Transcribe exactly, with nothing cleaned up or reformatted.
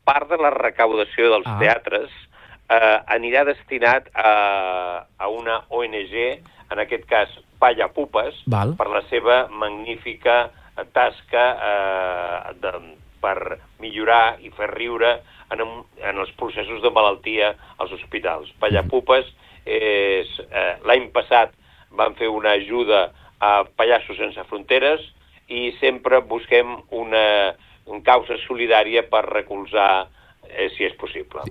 part de la recaudació dels Ah. teatres eh, anirà destinat a, a una O N G, en aquest cas Palla Pupes, Val. per la seva magnífica tasca eh, de, per millorar i fer riure en, en els processos de malaltia als hospitals. Palla Pupes és... Eh, l'any passat van fer una ajuda a Pallassos Sense Fronteres i sempre busquem una, una causa solidària per recolzar, eh, si és possible.